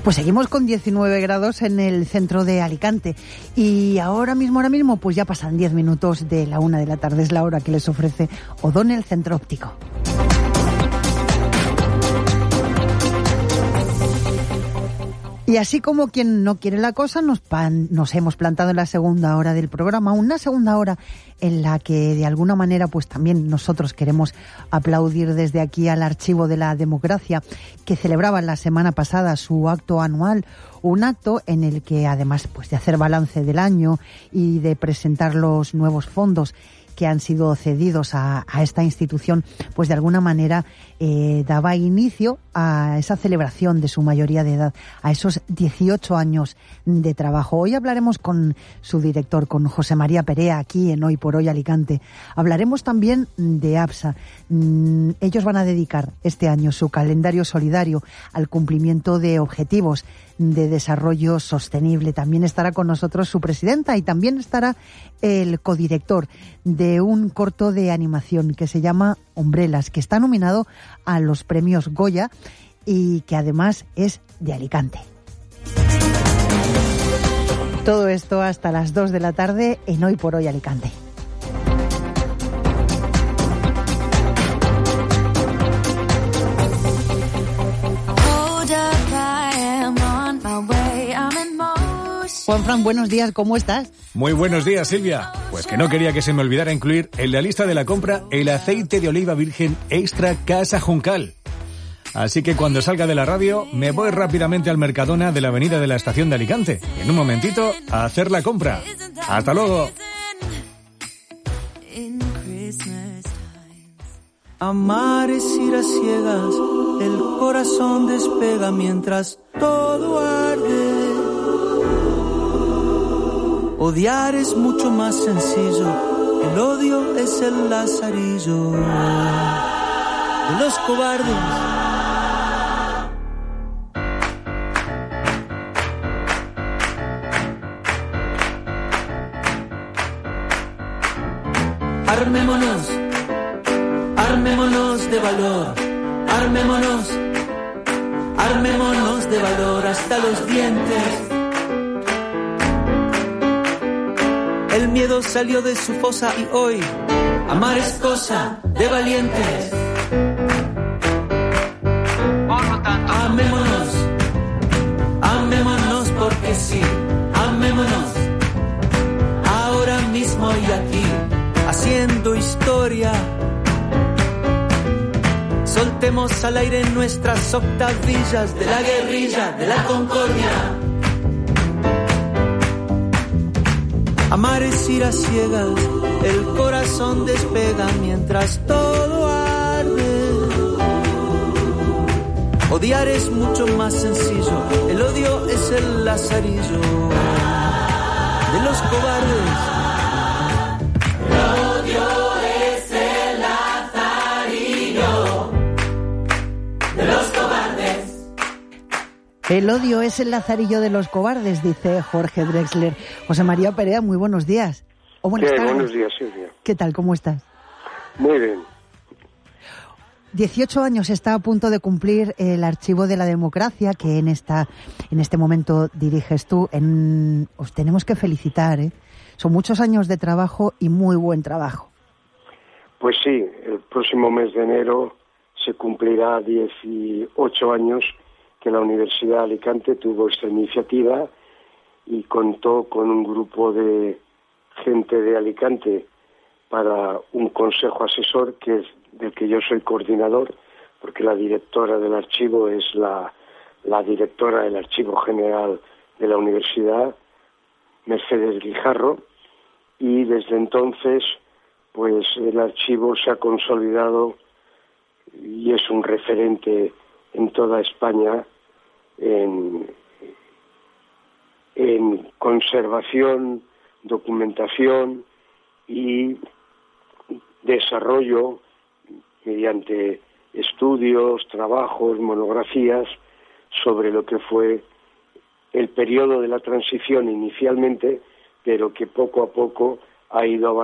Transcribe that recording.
Pues seguimos con 19 grados en el centro de Alicante y ahora mismo, pues ya pasan 10 minutos de la 1 de la tarde, es la hora que les ofrece O'Donnell Centro Óptico. Y así como quien no quiere la cosa, nos hemos plantado en la segunda hora del programa, una segunda hora en la que de alguna manera pues también nosotros queremos aplaudir desde aquí al Archivo de la Democracia, que celebraba la semana pasada su acto anual, un acto en el que además pues de hacer balance del año y de presentar los nuevos fondos que han sido cedidos a esta institución, pues de alguna manera daba inicio a esa celebración de su mayoría de edad, a esos 18 años de trabajo. Hoy hablaremos con su director, con José María Perea, aquí en Hoy por Hoy Alicante. Hablaremos también de APSA. Ellos van a dedicar este año su calendario solidario al cumplimiento de objetivos de desarrollo sostenible. También estará con nosotros su presidenta y también estará el codirector de un corto de animación que se llama Hombrelas, que está nominado a los premios Goya y que además es de Alicante. Todo esto hasta las 2 de la tarde en Hoy por Hoy Alicante. Juanfran, buenos días, ¿cómo estás? Muy buenos días, Silvia. Pues que no quería que se me olvidara incluir en la lista de la compra el aceite de oliva virgen extra Casa Juncal. Así que cuando salga de la radio me voy rápidamente al Mercadona de la avenida de la Estación de Alicante. Y en un momentito a hacer la compra. ¡Hasta luego! Amar es ir a ciegas, el corazón despega mientras todo arde. Odiar es mucho más sencillo, el odio es el lazarillo de los cobardes. Armémonos, armémonos de valor, armémonos, armémonos de valor hasta los dientes. El miedo salió de su fosa y hoy amar es cosa de valientes. Por lo tanto, amémonos, amémonos porque sí, amémonos, ahora mismo y aquí, haciendo historia. Soltemos al aire nuestras octavillas de la guerrilla, de la concordia. Amar es ir a ciegas, el corazón despega mientras todo arde. Odiar es mucho más sencillo, el odio es el lazarillo de los cobardes. El odio es el lazarillo de los cobardes. El odio es el lazarillo de los cobardes, dice Jorge Drexler. José María Perea, muy buenos días. O buenas tardes. Buenos días, Silvia. ¿Qué tal? ¿Cómo estás? Muy bien. 18 años está a punto de cumplir el Archivo de la Democracia, que en este momento diriges tú. Os tenemos que felicitar, ¿eh? Son muchos años de trabajo y muy buen trabajo. Pues sí, el próximo mes de enero se cumplirá 18 años que la Universidad de Alicante tuvo esta iniciativa y contó con un grupo de gente de Alicante para un consejo asesor del que yo soy coordinador, porque la directora del archivo es la directora del Archivo General de la Universidad, Mercedes Guijarro, y desde entonces pues el archivo se ha consolidado y es un referente en toda España en conservación, documentación y desarrollo mediante estudios, trabajos, monografías sobre lo que fue el periodo de la transición inicialmente, pero que poco a poco ha ido avanzando